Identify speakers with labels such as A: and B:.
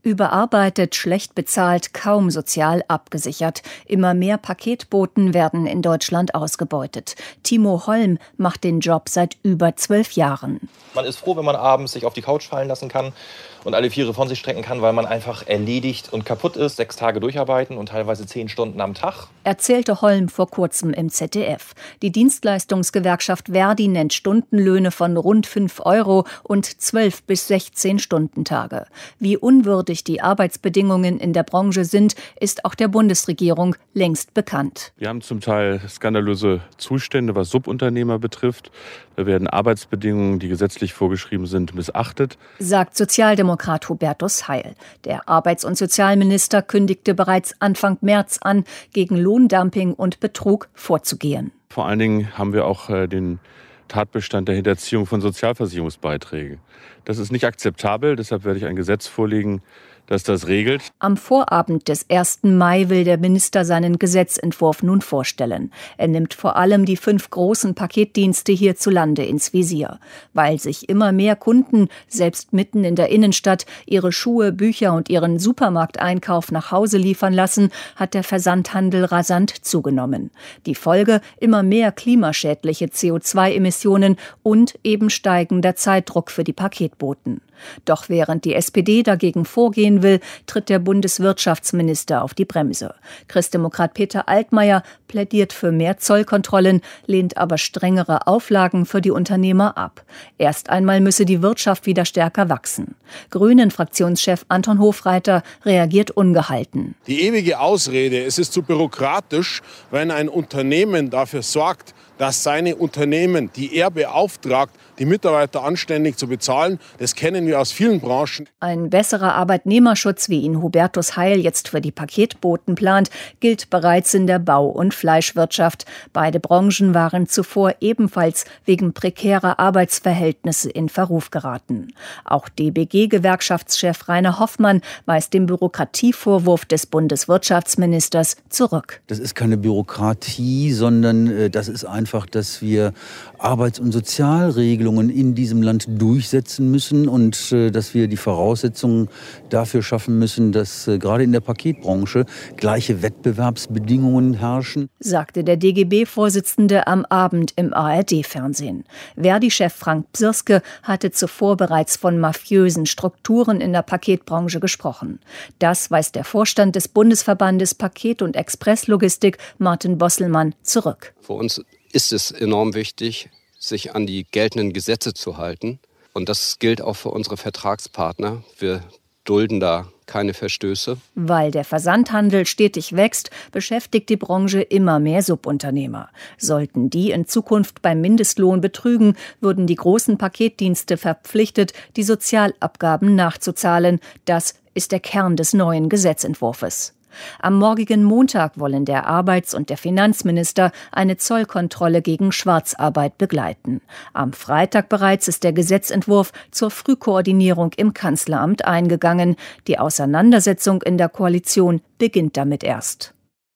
A: Überarbeitet, schlecht bezahlt, kaum sozial abgesichert. Immer mehr Paketboten werden in Deutschland ausgebeutet. Timo Holm macht den Job seit über 12 Jahren.
B: Man ist froh, wenn man abends sich auf die Couch fallen lassen kann und alle Viere von sich strecken kann, weil man einfach erledigt und kaputt ist. 6 Tage durcharbeiten und teilweise 10 Stunden am Tag.
A: Erzählte Holm vor kurzem im ZDF. Die Dienstleistungsgewerkschaft Verdi nennt Stundenlöhne von rund 5 € und 12 bis 16 Stundentage. Wie unwürdig die Arbeitsbedingungen in der Branche sind, ist auch der Bundesregierung längst bekannt.
C: Wir haben zum Teil skandalöse Zustände, was Subunternehmer betrifft. Da werden Arbeitsbedingungen, die gesetzlich vorgeschrieben sind, missachtet,
A: sagt Sozialdemokrat Hubertus Heil. Der Arbeits- und Sozialminister kündigte bereits Anfang März an, gegen Lohndumping und Betrug vorzugehen.
C: Vor allen Dingen haben wir auch den Tatbestand der Hinterziehung von Sozialversicherungsbeiträgen. Das ist nicht akzeptabel, deshalb werde ich ein Gesetz vorlegen, das das regelt.
A: Am Vorabend des 1. Mai will der Minister seinen Gesetzentwurf nun vorstellen. Er nimmt vor allem die 5 großen Paketdienste hierzulande ins Visier. Weil sich immer mehr Kunden, selbst mitten in der Innenstadt, ihre Schuhe, Bücher und ihren Supermarkteinkauf nach Hause liefern lassen, hat der Versandhandel rasant zugenommen. Die Folge: immer mehr klimaschädliche CO2-Emissionen und eben steigender Zeitdruck für die Paketboten. Doch während die SPD dagegen vorgehen will, tritt der Bundeswirtschaftsminister auf die Bremse. Christdemokrat Peter Altmaier plädiert für mehr Zollkontrollen, lehnt aber strengere Auflagen für die Unternehmer ab. Erst einmal müsse die Wirtschaft wieder stärker wachsen. Grünen-Fraktionschef Anton Hofreiter reagiert ungehalten.
D: Die ewige Ausrede, es ist zu bürokratisch, wenn ein Unternehmen dafür sorgt, dass seine Unternehmen, die er beauftragt, die Mitarbeiter anständig zu bezahlen, das kennen wir aus vielen Branchen.
A: Ein besserer Arbeitnehmerschutz, wie ihn Hubertus Heil jetzt für die Paketboten plant, gilt bereits in der Bau- und Fleischwirtschaft. Beide Branchen waren zuvor ebenfalls wegen prekärer Arbeitsverhältnisse in Verruf geraten. Auch DBG-Gewerkschaftschef Rainer Hoffmann weist den Bürokratievorwurf des Bundeswirtschaftsministers zurück.
E: Das ist keine Bürokratie, sondern das ist einfach, dass wir Arbeits- und Sozialregelungen in diesem Land durchsetzen müssen und dass wir die Voraussetzungen dafür schaffen müssen, dass gerade in der Paketbranche gleiche Wettbewerbsbedingungen herrschen,
A: sagte der DGB-Vorsitzende am Abend im ARD-Fernsehen. Verdi-Chef Frank Bsirske hatte zuvor bereits von mafiösen Strukturen in der Paketbranche gesprochen. Das weist der Vorstand des Bundesverbandes Paket- und Expresslogistik, Martin Bosselmann, zurück.
F: Für uns ist es enorm wichtig, sich an die geltenden Gesetze zu halten. Und das gilt auch für unsere Vertragspartner. Wir dulden da keine Verstöße.
A: Weil der Versandhandel stetig wächst, beschäftigt die Branche immer mehr Subunternehmer. Sollten die in Zukunft beim Mindestlohn betrügen, würden die großen Paketdienste verpflichtet, die Sozialabgaben nachzuzahlen. Das ist der Kern des neuen Gesetzentwurfs. Am morgigen Montag wollen der Arbeits- und der Finanzminister eine Zollkontrolle gegen Schwarzarbeit begleiten. Am Freitag bereits ist der Gesetzentwurf zur Frühkoordinierung im Kanzleramt eingegangen. Die Auseinandersetzung in der Koalition beginnt damit erst.